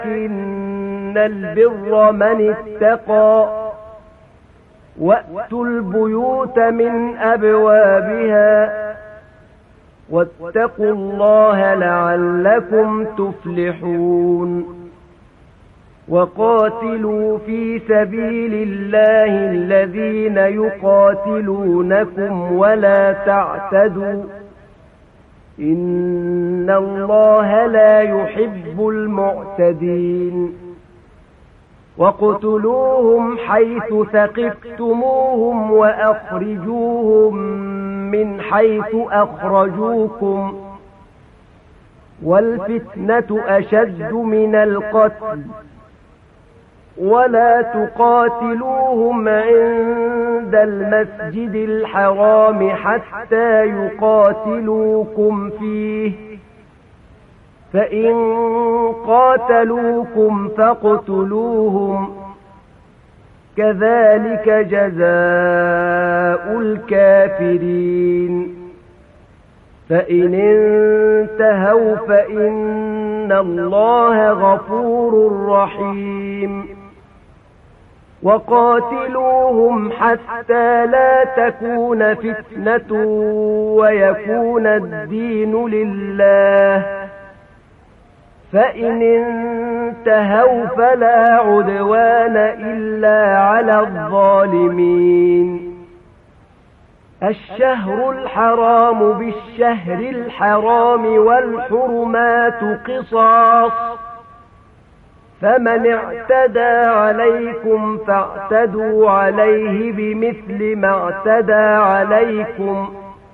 ولكن البر من اتقى وأتوا البيوت من أبوابها واتقوا الله لعلكم تفلحون وقاتلوا في سبيل الله الذين يقاتلونكم ولا تعتدوا إن الله لا يحب المعتدين واقتلوهم حيث ثقفتموهم وأخرجوهم من حيث أخرجوكم والفتنة أشد من القتل ولا تقاتلوهم عند المسجد الحرام حتى يقاتلوكم فيه فإن قاتلوكم فاقتلوهم كذلك جزاء الكافرين فإن انتهوا فإن الله غفور رحيم وقاتلوهم حتى لا تكون فتنة ويكون الدين لله فإن انتهوا فلا عدوان إلا على الظالمين الشهر الحرام بالشهر الحرام والحرمات قصاص فمن اعتدى عليكم فاعتدوا عليه بمثل ما اعتدى عليكم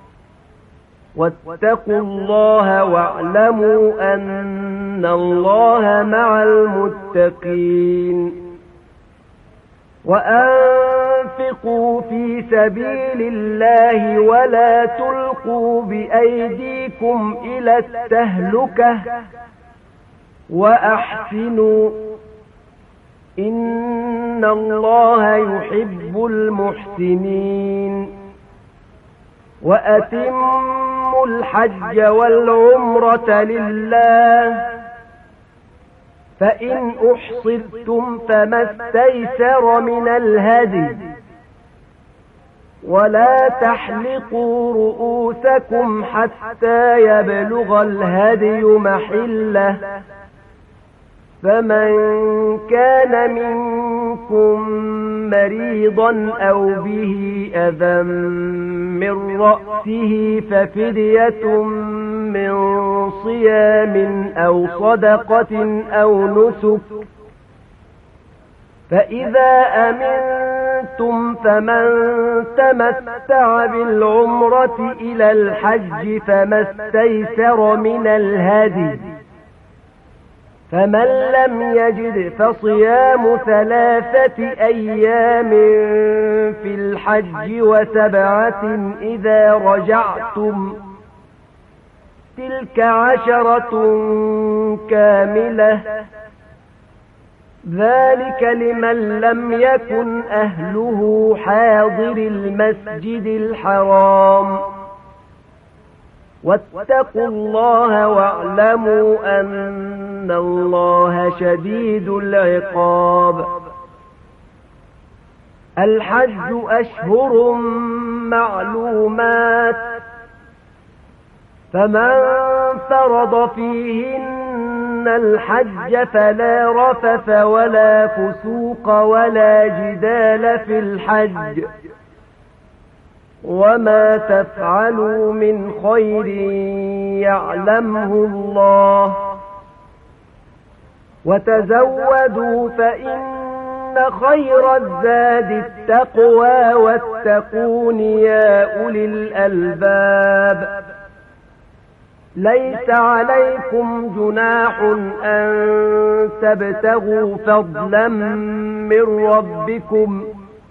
واتقوا الله واعلموا أن الله مع المتقين وأنفقوا في سبيل الله ولا تلقوا بأيديكم إلى التهلكة وأحسنوا إن الله يحب المحسنين وأتموا الحج والعمرة لله فإن أحصرتم فما استيسر من الهدي ولا تحلقوا رؤوسكم حتى يبلغ الهدي محله فمن كان منكم مريضا أو به أذى من رأسه ففدية من صيام أو صدقة أو نسك فإذا أمنتم فمن تمتع بالعمرة إلى الحج فما استيسر من الهدي فمن لم يجد فصيام 3 أيام في الحج و7 إذا رجعتم تلك 10 كاملة ذلك لمن لم يكن أهله حاضر المسجد الحرام واتقوا الله واعلموا أن الله شديد العقاب الحج أشهر معلومات فمن فرض فيهن الحج فلا رفث ولا فسوق ولا جدال في الحج وما تفعلوا من خير يعلمه الله وتزودوا فإن خير الزاد التقوى واتقون يا أولي الألباب ليس عليكم جناح أن تبتغوا فضلا من ربكم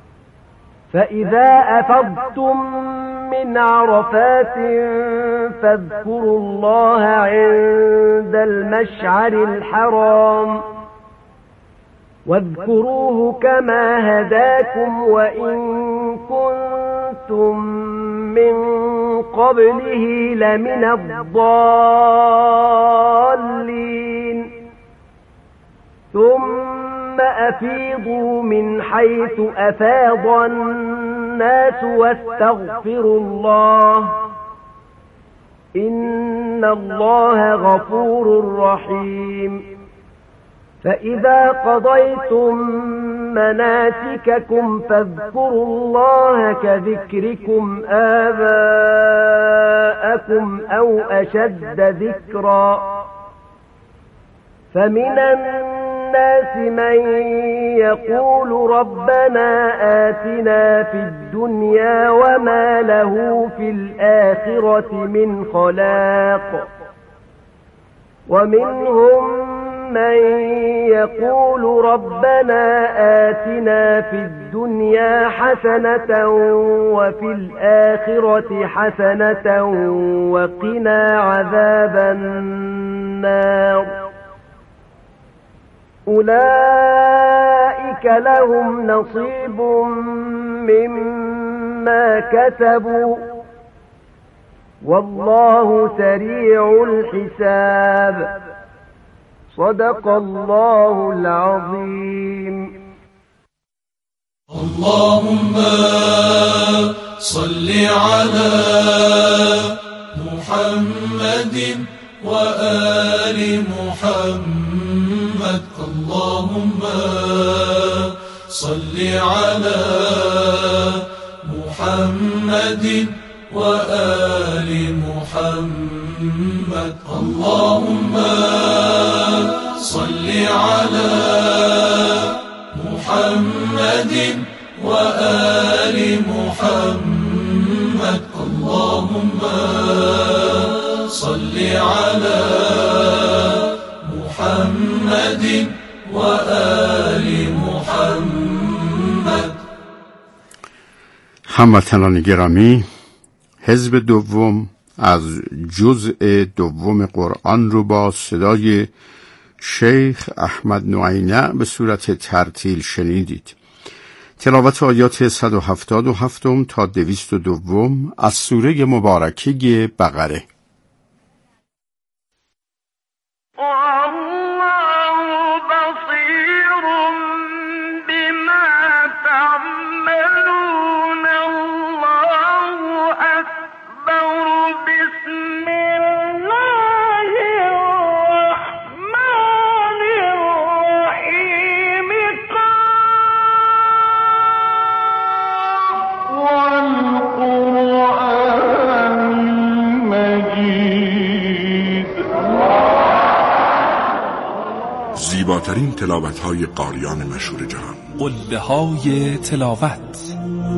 فإذا أفضتم من عرفات فاذكروا الله عند المشعر الحرام واذكروه كما هداكم وإن كنتم من قبله لمن الضالين ثم أفيضوا من حيث أفاض الناس واستغفروا الله إن الله غفور رحيم فإذا قضيتم مناسككم فاذكروا الله كذكركم آباءكم أو أشد ذكرا فمن الناس من يقول ربنا آتنا في الدنيا وما له في الآخرة من خلاق ومنهم من يقول ربنا آتنا في الدنيا حسنة وفي الآخرة حسنة وقنا عذاب النار أولئك لهم نصيب مما كسبوا والله سريع الحساب صدق الله العظيم. اللهم صل على محمد وآل محمد. اللهم صل على محمد وآل محمد. اللهم صل على محمد وآل محمد. اللهم صل على محمد وآل محمد. هموطنان گرامی، حزب دوم از جزء دوم قرآن رو با صدای شیخ احمد نعینه به صورت ترتیل شنیدید. تلاوت آیات 177 تا 202 از سوره مبارکه بقره. زیباترین تلاوت‌های قاریان مشهور جهان، قله‌های تلاوت.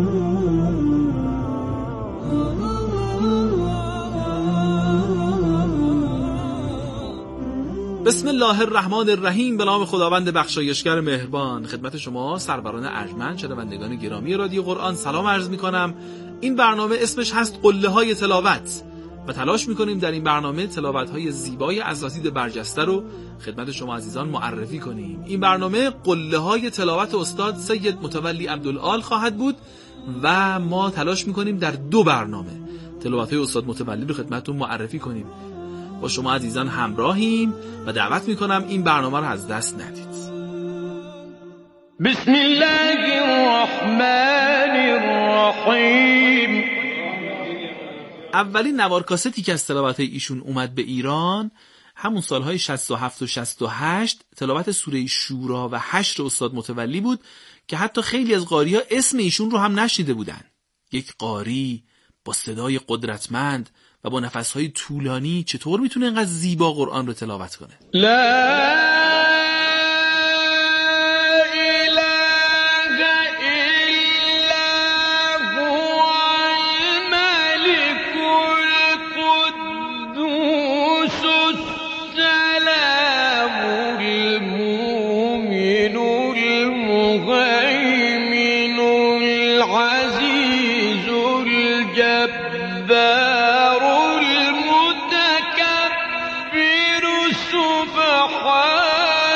بسم الله الرحمن الرحیم. به نام خداوند بخشایشگر مهربان. خدمت شما سروران ارجمند شنوندگان گرامی رادیو قرآن سلام عرض می‌کنم. این برنامه اسمش هست قله‌های تلاوت و تلاش می‌کنیم در این برنامه تلاوت‌های زیبای اساتید برجسته رو خدمت شما عزیزان معرفی کنیم. این برنامه قله‌های تلاوت استاد سید متولی عبدالعال خواهد بود و ما تلاش می‌کنیم در 2 برنامه تلاوت‌های استاد متولی رو خدمتتون معرفی کنیم. با شما عزیزان همراهیم و دعوت می‌کنم این برنامه رو از دست ندید. بسم الله الرحمن الرحیم. اولین نوار کاستی که از تلاوت ایشون اومد به ایران همون سالهای 67 و 68 تلاوت سوره شورا و حشر استاد متولی بود که حتی خیلی از قاری‌ها اسم ایشون رو هم نشنیده بودن. یک قاری با صدای قدرتمند و با نفس‌های طولانی چطور میتونه اینقدر زیبا قرآن رو تلاوت کنه؟ الجبار المتكبر سبحان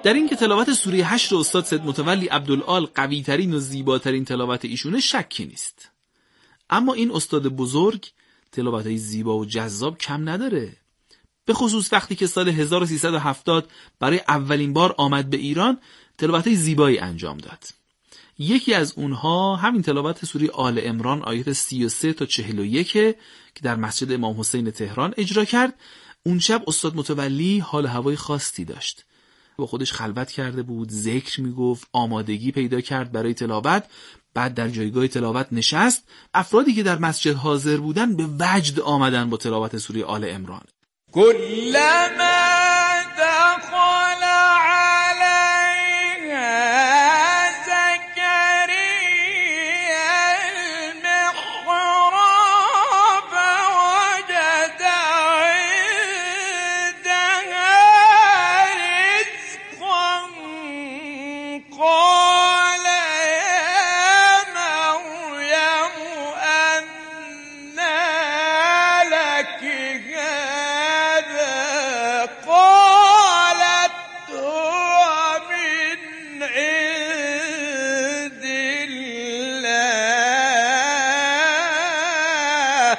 در این که تلاوت سوره حشر استاد سید متولی عبدالعال قوی ترین و زیباترین تلاوت ایشونه شکی نیست. اما این استاد بزرگ تلاوت‌های زیبا و جذاب کم نداره، به خصوص وقتی که سال 1370 برای اولین بار آمد به ایران تلاوت‌های زیبایی انجام داد. یکی از اونها همین تلاوت سوره آل عمران آیات 33 تا 41 که در مسجد امام حسین تهران اجرا کرد. اون شب استاد متولی حال هوای خاصی داشت، با خودش خلوت کرده بود، ذکر میگفت، آمادگی پیدا کرد برای تلاوت. بعد در جایگاه تلاوت نشست. افرادی که در مسجد حاضر بودن به وجد آمدن با تلاوت سوره آل عمران. كلما دخل عليها زكريا المحراب وجد عندها رزقا قال يا مريم أنى لك هذا قالت هو من عند الله.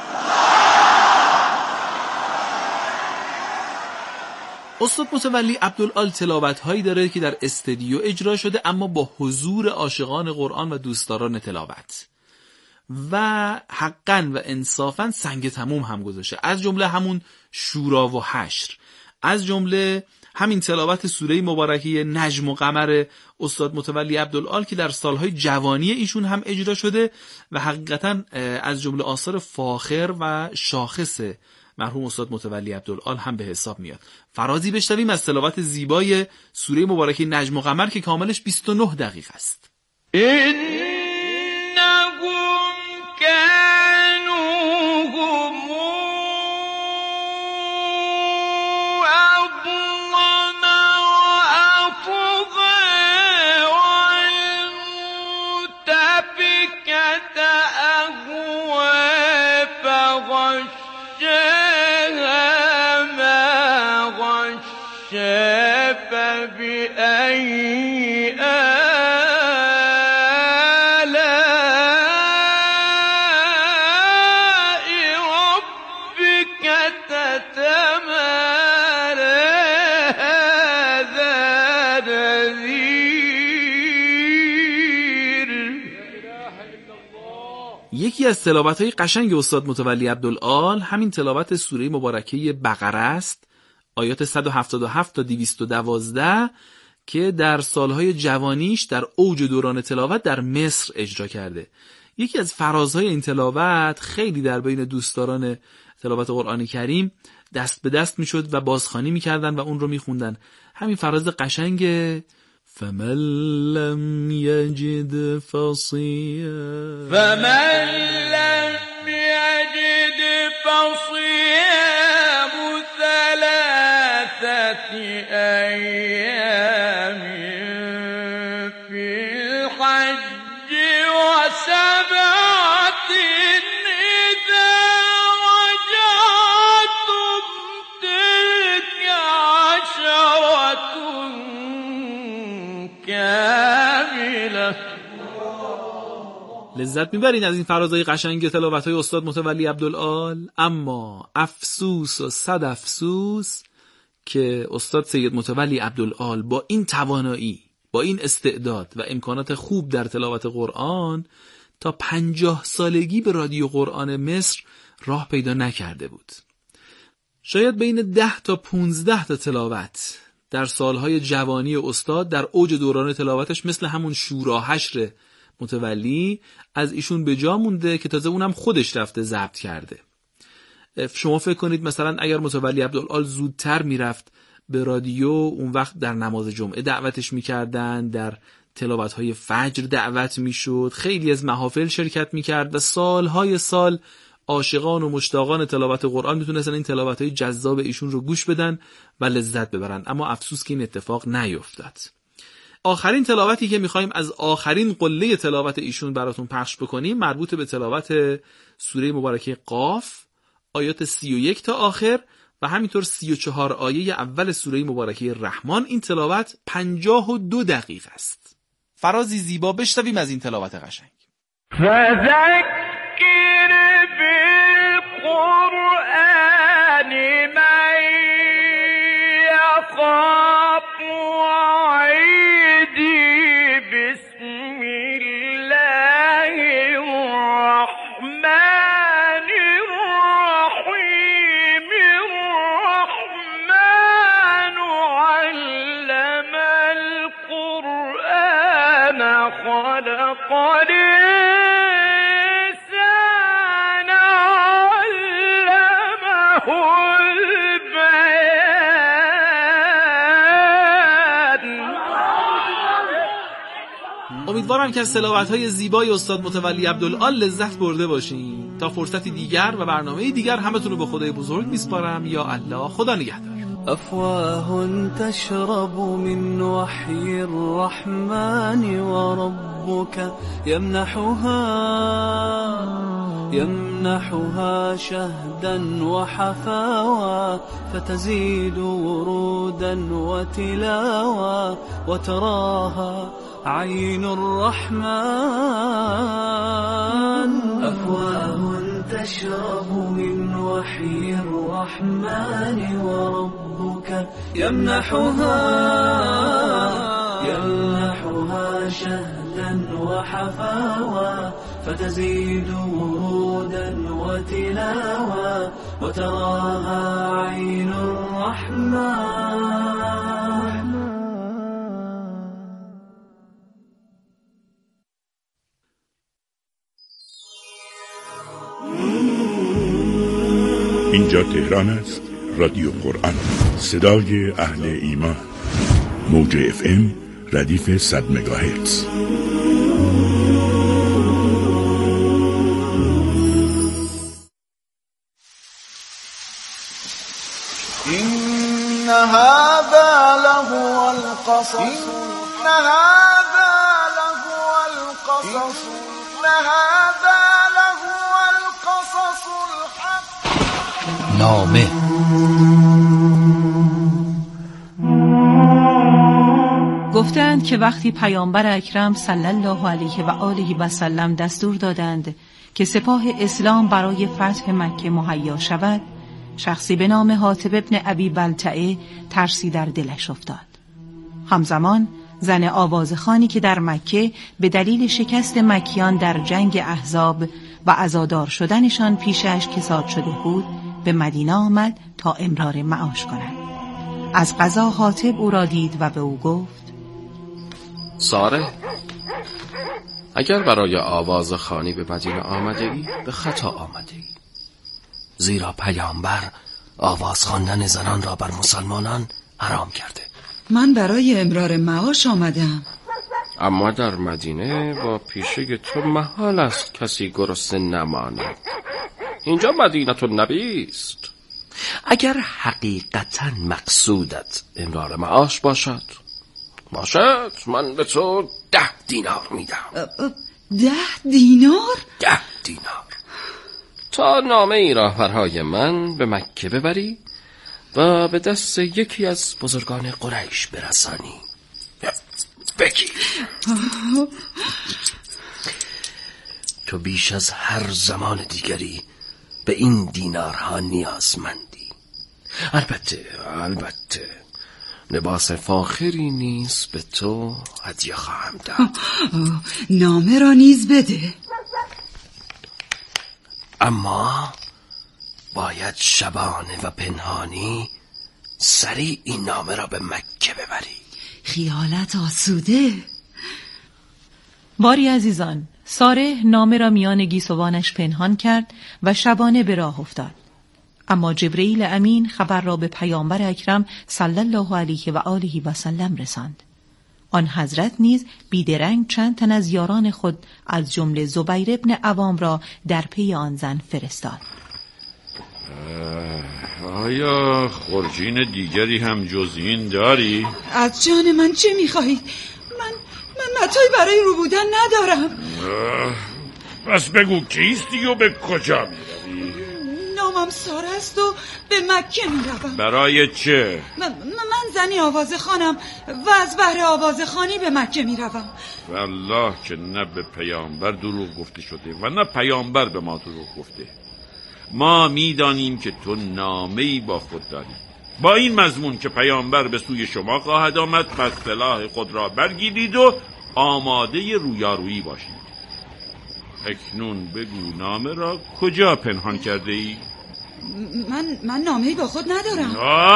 استاد متولی عبدالعال تلاوت‌هایی داره که در استودیو اجرا شده اما با حضور عاشقان قرآن و دوستداران تلاوت و حقاً و انصافاً سنگ تموم هم گذاشته، از جمله همون شورا و حشر، از جمله همین تلاوت سوره مبارکه نجم و قمر استاد متولی عبدالعال که در سالهای جوانی ایشون هم اجرا شده و حقیقتاً از جمله آثار فاخر و شاخص مرحوم استاد متولی عبدالعال هم به حساب میاد. فرازی بشنویم از تلاوت زیبای سوره مبارکه نجم و قمر که کاملش 29 دقیقه است. إنهم كانوا هم أظلم وأطغى والمؤتفكة أهوى فغشاها ما غشا فبأي یکی از تلاوت‌های قشنگ استاد متولی عبدالعال همین تلاوت سوره مبارکه بقره است، آیات 177 تا 212 که در سالهای جوانیش در اوج دوران تلاوت در مصر اجرا کرده. یکی از فرازهای این تلاوت خیلی در بین دوستداران تلاوت قرآن کریم دست به دست میشد و بازخوانی میکردن و اون رو میخوندن. همین فراز قشنگ فمن لم یجد فصیام ثلاثة أيام في الحج وسبعة إذا رجعتم تلك عشرة كاملة. لذت میبرین از این فرازهای قشنگ تلاوت‌های استاد متولی عبدالعال، اما افسوس و صد افسوس که استاد سید متولی عبدالعال با این توانایی، با این استعداد و امکانات خوب در تلاوت قرآن تا 50 سالگی به رادیو قرآن مصر راه پیدا نکرده بود. شاید بین 10 تا 15 تا تلاوت در سالهای جوانی استاد در اوج دوران تلاوتش مثل همون شورا حشر متولی از ایشون به جا مونده که تازه اونم خودش رفته ضبط کرده. شما فکر کنید مثلا اگر متولی عبدالعال زودتر میرفت به رادیو، اون وقت در نماز جمعه دعوتش میکردن، در تلاوت‌های فجر دعوت میشد، خیلی از محافل شرکت میکرد و سالهای سال عاشقان و مشتاقان تلاوت قرآن میتونستن این تلاوت‌های جذاب ایشون رو گوش بدن و لذت ببرن. اما افسوس که این اتفاق نیفتاد. آخرین تلاوتی که میخوایم از آخرین قله تلاوت ایشون براتون پخش بکنیم مربوط به تلاوت سوره مبارکه قاف، آیات 31 تا آخر و همینطور 34 آیه اول سوره مبارکه رحمان. این تلاوت 52 دقیقه است. فرازی زیبا بشنویم از این تلاوت قشنگ. فذكر بالقرآن من يخاف وعيدي بسم الله الرحمن الرحيم الرحمن علم القرآن خلق الإنسان علمه البيان. امیدوارم که از تلاوت‌های زیبای استاد متولی عبدالعال لذت برده باشین. تا فرصتی دیگر و برنامه دیگر همتون رو به خدای بزرگ میسپارم. یا الله، خدا نگهدار. أفواه تشرب من وحي الرحمن وربك يمنحها شهدا وحفاوى فتزيد ورودا وتلاوى وتراها عين الرحمن. أفواه تشرب من وحي الرحمن وربك يمنحها شهدا وحفاوى فتزيد ورودا وتلاوى وتراها عين الرحمن. اینجا تهران است. رادیو قرآن، صدای اهل ایمان. موج FM ردیف 100 مگاهرتز. إن هذا لهو القصص إن هذا لهو القصص إن هذا لهو القصص الحق. نامه گفتند که وقتی پیامبر اکرم صلی الله علیه و آله و سلم دستور دادند که سپاه اسلام برای فتح مکه مهیا شود، شخصی به نام حاتب ابن ابی بلتعه ترسی در دلش افتاد. همزمان زن آوازخوانی که در مکه به دلیل شکست مکیان در جنگ احزاب و عزادار شدنشان پیشش کساد شده بود به مدینه آمد تا امرار معاش کند. از قضا حاتب او را دید و به او گفت: ساره، اگر برای آوازخوانی به مدینه آمده ای به خطا آمده ای، زیرا پیامبر آواز خواندن زنان را بر مسلمانان حرام کرده. من برای امرار معاش آمدم. اما در مدینه با پیشه تو محال است کسی گرسنه نماند. اینجا مدینه النبی است. اگر حقیقتا مقصودت امرار معاش باشد من به تو 10 دینار میدم. 10 دینار؟ 10 دینار تا نامه ای را برای من به مکه ببری و به دست یکی از بزرگان قریش برسانی. بگیر. تو بیش از هر زمان دیگری به این دینارها نیازمندی. البته لباس فاخری نیز به تو هدیه خواهم داد. نامه را نیز بده. اما باید شبانه و پنهانی سریع این نامه را به مکه ببری. خیالت آسوده. باری عزیزان، ساره نامه را میان گیسوانش پنهان کرد و شبانه به راه افتاد. اما جبرئیل امین خبر را به پیامبر اکرم صلی الله علیه و آله و سلم رساند. آن حضرت نیز بیدرنگ چند تن از یاران خود از جمله زبیر ابن عوام را در پی آن زن فرستاد. آیا خورجین دیگری هم جز این داری؟ از جان من چه می‌خواهید؟ من متاعی برای رو بودن ندارم. پس بگو کیستی و به کجا می‌روی؟ نام نامم ساره است و به مکه میروم. برای چه؟ من زنی آوازخوانم و از بهر آوازخوانی به مکه میروم. والله که نه به پیامبر دروغ گفته شده و نه پیامبر به ما دروغ گفته. ما میدانیم که تو نامه‌ای با خود داری با این مضمون که پیامبر به سوی شما خواهد آمد، پس سلاح خود را برگیرید و آماده رویارویی باشید. اکنون بگو نامه را کجا پنهان کرده ای؟ من نامه‌ای با خود ندارم.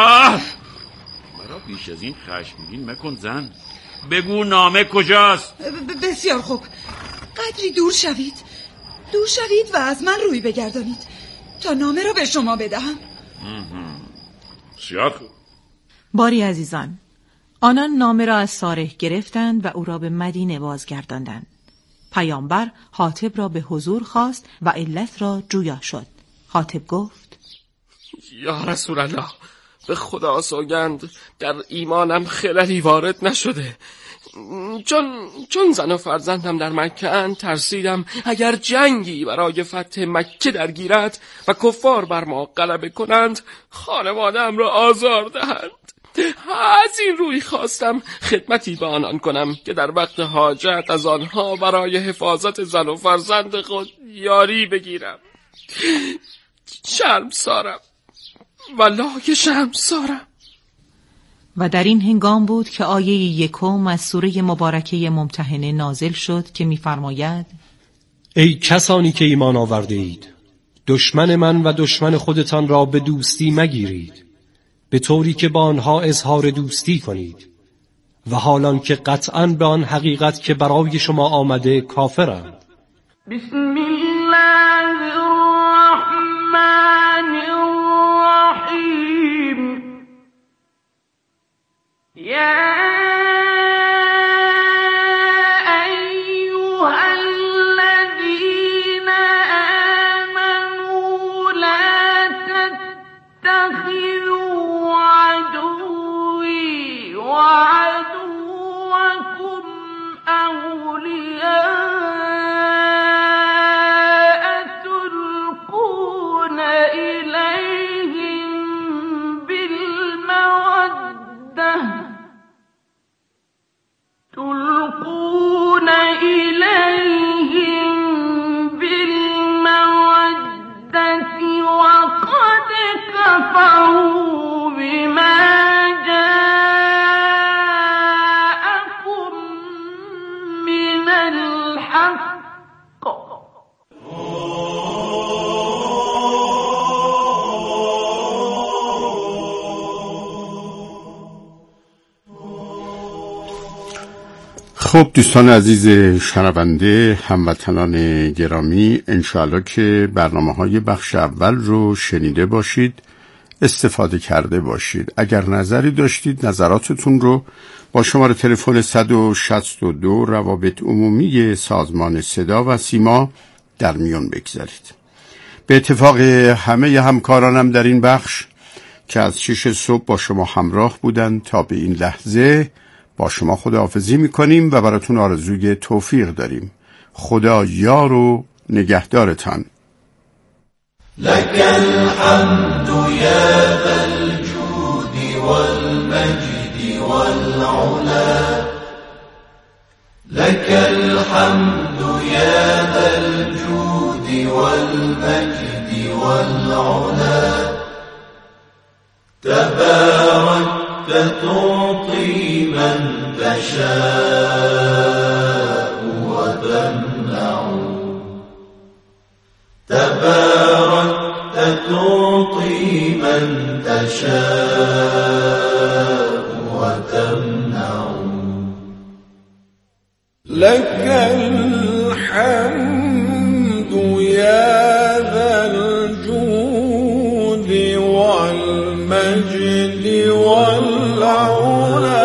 مرا بیش از این خشمگین مکن زن. بگو نامه کجاست؟ بسیار خوب، قدری دور شوید و از من روی بگردانید تا نامه را به شما بدهم. بسیار خوب. باری عزیزان، آنان نامه را از ساره گرفتند و او را به مدینه بازگرداندند. پیامبر حاطب را به حضور خواست و علت را جویا شد. حاطب گفت: یا رسول الله، به خدا سوگند در ایمانم خللی وارد نشده. چون زن و فرزندم در مکه اند، ترسیدم اگر جنگی برای فتح مکه درگیرد و کفار بر ما غلبه کنند، خانواده‌ام را آزار دهند. از این روی خواستم خدمتی به آنان کنم که در وقت حاجت از آنها برای حفاظت زن و فرزند خود یاری بگیرم. شرمسارم، والله که شرمسارم. و در این هنگام بود که آیه 1 از سوره مبارکه ممتحنه نازل شد که می‌فرماید: ای کسانی که ایمان آورده اید، دشمن من و دشمن خودتان را به دوستی مگیرید، به طوری که با آنها اظهار دوستی کنید و حالان که قطعاً به آن حقیقت که برای شما آمده کافرند. بسم الله الرحمن الرحیم. یا خب دوستان عزیز شنونده، هموطنان گرامی، انشاءالله که برنامه‌های بخش اول رو شنیده باشید، استفاده کرده باشید. اگر نظری داشتید نظراتتون رو با شماره تلفن 162 روابط عمومی سازمان صدا و سیما در میون بگذارید. به اتفاق همه همکارانم در این بخش که از 6 صبح با شما همراه بودن تا به این لحظه، با شما خداحافظی میکنیم و براتون آرزوی توفیق داریم. خدا یار و نگهدارتان. لك الحمد يا ذا الجود والمجد والعلا، لك الحمد يا ذا الجود والمجد والعلا، تباركت تعطي من تشاء وتمنع، تباركت تعطي من تشاء وتمنع، لك الحمد يا ذا الجود والمجد والعلا،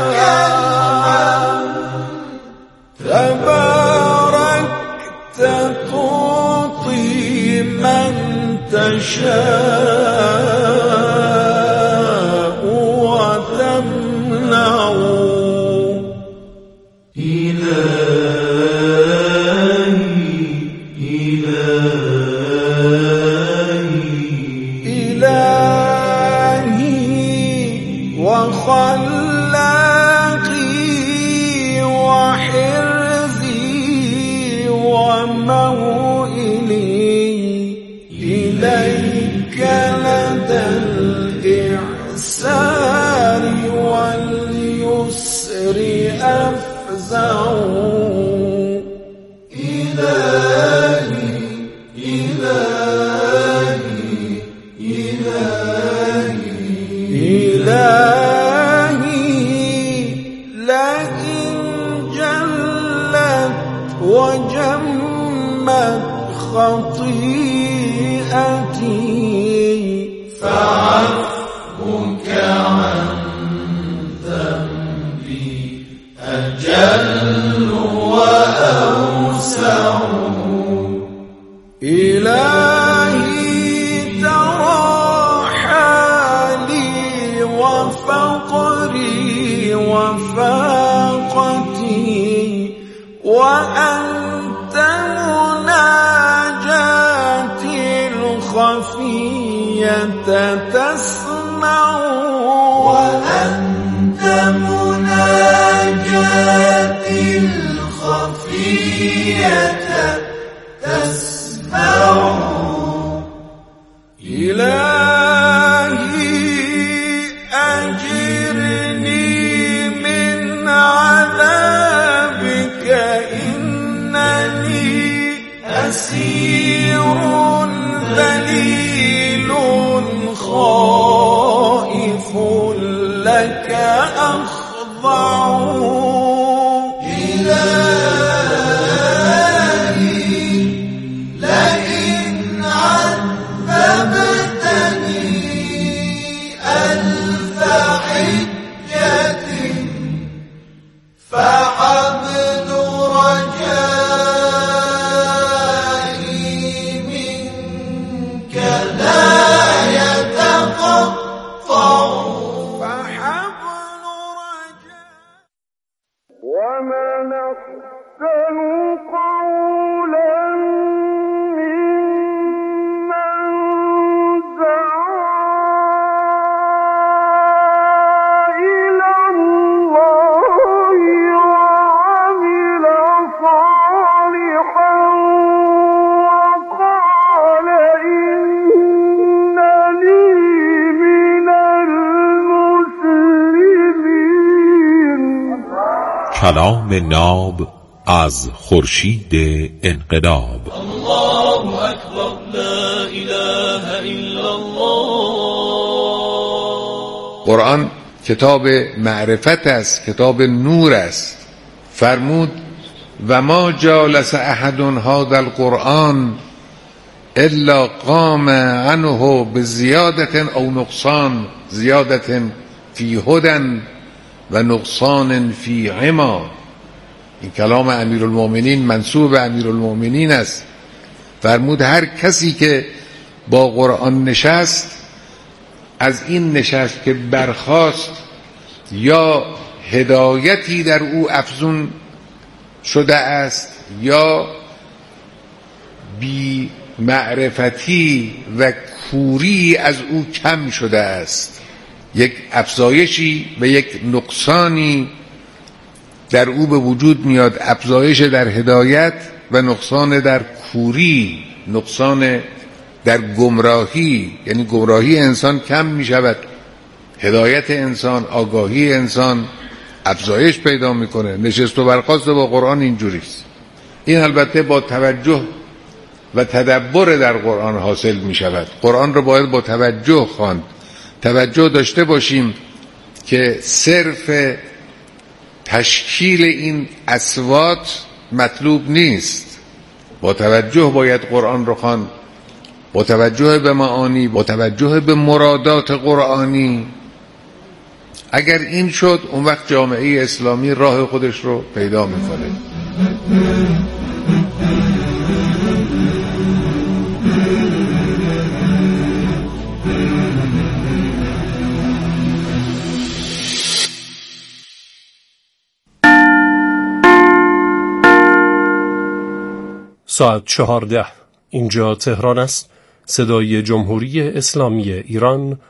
تباركت تعطي من تشاء وتمنع، إلهي وخلاقي وحرزي وموئلي إليك لدى الإحسان واليسر أفزع. وجمت خطيئتي فعفوك عن ذنبي أجل وأوسع. إلهي ترى حالي وفقري وفاقتي وأنت مناجاتي الخفية تسمع. وأنت مناجاتي الخفية تسمع. إلهي أجرني من عذابك إنني أسير ذليل خائف لك أخضع. إلهي لئن عذبتني ألف حجة فحبل رجائي منك لا يتقطع. فحبل رجائي. ومن أحسن قولا ممن دعا إلى الله وعمل صالحا وقال إنني من المسلمين. کلام ناب از خورشید انقلاب. الله اکبر لا اله الا الله. قرآن کتاب معرفت است، کتاب نور است. فرمود و ما جالس احد هذا القرآن الا قام عنه بزیادة او نقصان، زیادة فی هدى و نقصان فی عما. این کلام امیرالمؤمنین منسوب به امیرالمؤمنین است. فرمود هر کسی که با قرآن نشست، از این نشست که برخاست یا هدایتی در او افزون شده است یا بی معرفتی و کوری از او کم شده است. یک افزایشی و یک نقصانی در او به وجود میاد، افزایش در هدایت و نقصان در کوری، نقصان در گمراهی، یعنی گمراهی انسان کم می شود، هدایت انسان، آگاهی انسان افزایش پیدا میکنه. نشست و برخاست با قرآن اینجوریست. این البته با توجه و تدبر در قرآن حاصل می شود. قرآن رو باید با توجه خواند. توجه داشته باشیم که صرف تشکیل این اصوات مطلوب نیست. با توجه باید قرآن رو خواند، با توجه به معانی، با توجه به مرادات قرآنی. اگر این شد، اون وقت جامعه اسلامی راه خودش رو پیدا میکنه. ساعت 14. اینجا تهران است. صدای جمهوری اسلامی ایران